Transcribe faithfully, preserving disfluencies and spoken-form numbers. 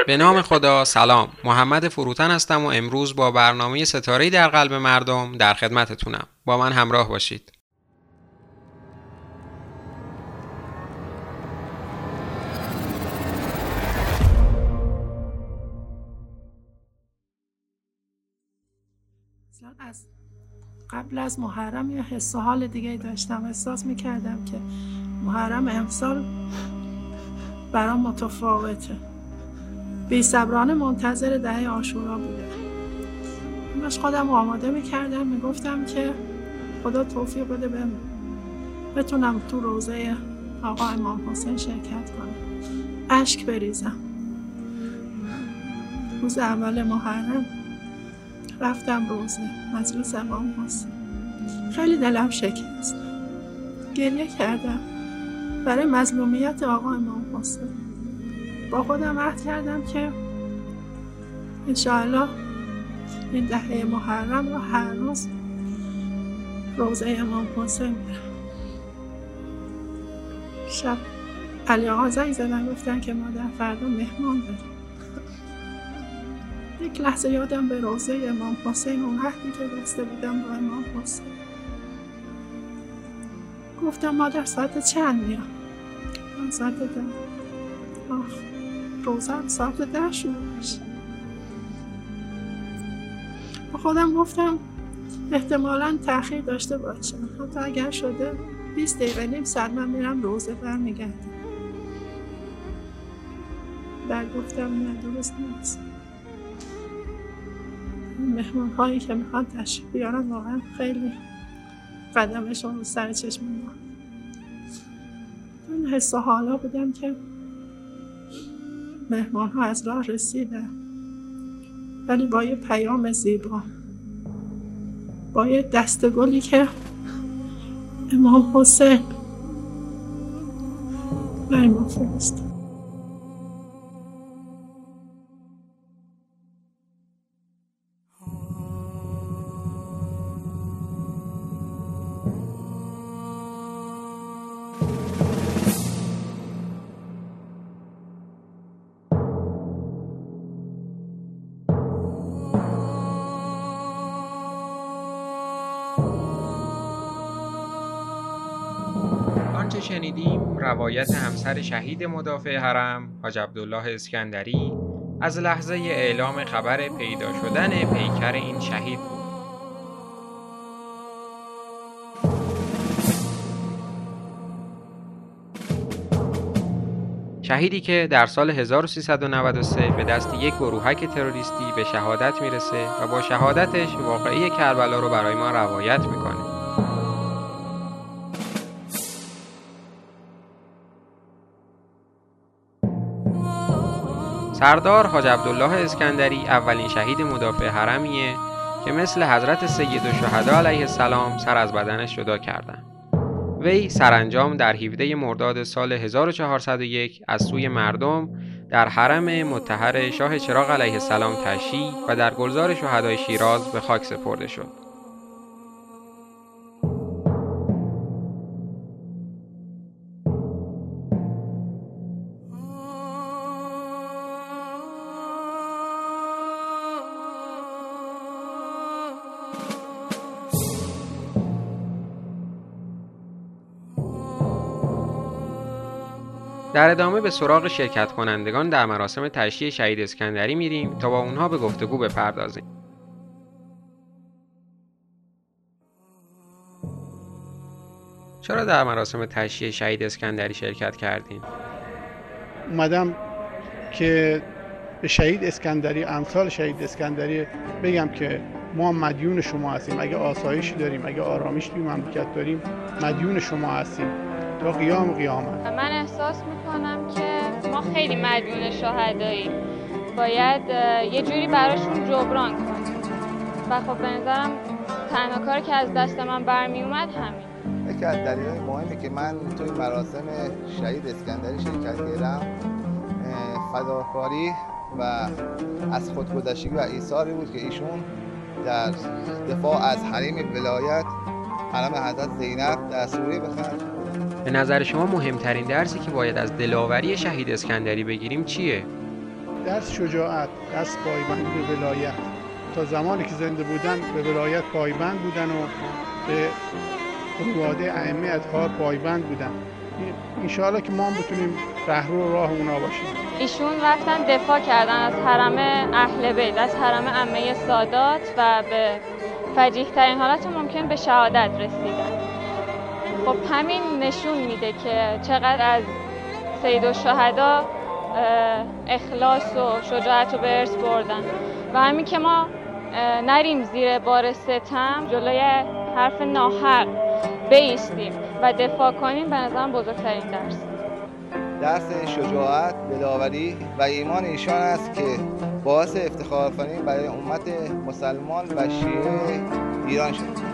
به نام خدا. سلام، محمد فروتن هستم و امروز با برنامه ستاره‌ای در قلب مردم در خدمتتونم. با من همراه باشید. از قبل از محرم یه حس و حال دیگه داشتم. احساس میکردم که محرم امسال برام متفاوته. بی صبرانه منتظر دهه عاشورا بوده. باش خودم آماده میکردم، میگفتم که خدا توفیق بده بهم بتونم تو روزه آقا امام حسین شرکت کنم، اشک بریزم. روز اول محرم رفتم روزه مجلس امام حسین. خیلی دلم شکست، گریه کردم برای مظلومیت آقا امام حسین. با خودم عهد کردم که انشاءالله این دهه محرم رو هر روز روزه امام حسین برم. شب علی آقا زنگ زدن گفتن که مادر فردا مهمان داریم. یک لحظه یادم به روزه امام حسین اون عهدی که بسته بودم با امام حسین. گفتم مادر ساعت چند میام؟ من ساعت ده. آخ روزه هم ساعت ده شروع میشه. با خودم گفتم احتمالاً تأخیر داشته باشه، حتی اگر شده بیست دقیقه نیم ساعت من میرم روزه برمیگردم. بعد گفتم نه درست نیست. مهمان هایی که میخوان تشریف بیارن واقعا خیلی قدمشون رو سر چشم ما. من حس و حالا بودم که مهمان ها از راه رسیدن، ولی با یه پیام زیبا، با یه دسته گلی که امام حسین برای ما فرستاد. آنچه شنیدیم روایت همسر شهید مدافع حرم حاج عبدالله اسکندری از لحظه اعلام خبر پیدا شدن پیکر این شهید بود. شهیدی که در سال هزار و سیصد و نود و سه به دست یک گروهک تروریستی به شهادت میرسه و با شهادتش واقعه کربلا رو برای ما روایت میکنه. سردار حاج عبدالله اسکندری اولین شهید مدافع حرمیه که مثل حضرت سیدالشهدا علیه السلام سر از بدنش جدا کردند. وی سرانجام در هفدهم مرداد سال هزار و چهارصد و یک از سوی مردم در حرم مطهر شاه چراغ علیه السلام تشییع و در گلزار شهدای شیراز به خاک سپرده شد. در ادامه به سراغ شرکت کنندگان در مراسم تشییع شهید اسکندری میریم تا با اونها به گفتگو بپردازیم. چرا در مراسم تشییع شهید اسکندری شرکت کردین؟ اومدم که به شهید اسکندری، امثال شهید اسکندری بگم که ما مدیون شما هستیم. اگه آسایشی داریم، اگه آرامش توی مملکت داریم، مدیون شما هستیم تا قیام قیامت. من احساس میکنم که ما خیلی مدیون شهداییم، باید یه جوری براشون جبران کنیم و خب به نظرم تنها کاری که از دست من برمی اومد همین. یکی از دلایل مهمی که من توی مراسم شهید اسکندری شرکت کردم فداکاری و از خودگذشتگی و ایثاری بود که ایشون در دفاع از حریم ولایت حرم حضرت زینب در سوریه بخرد. به نظر شما مهمترین درسی که باید از دلاوری شهید اسکندری بگیریم چیه؟ درس شجاعت، درس پایبندی به ولایت. تا زمانی که زنده بودن به ولایت پایبند بودن و به خانواده ائمه اطهار پایبند بودن. انشاءالله که ما هم بتونیم رهرو راه اونا باشیم. ایشون رفتن دفاع کردن از حرم اهل بیت، از حرم عمه سادات و به فجیح ترین حالت ممکن به شهادت رسیدن. خب همین نشون میده که چقدر از سیدالشهدا اخلاص و شجاعت رو به ارث بردن و همین که ما نریم زیر بار ستم، جلوی حرف ناحق بایستیم و دفاع کنیم، به نظرم بزرگترین درس درس شجاعت، دلاوری و ایمان ایشان است که باعث افتخار آفرین برای امت مسلمان و شیعه ایران شد.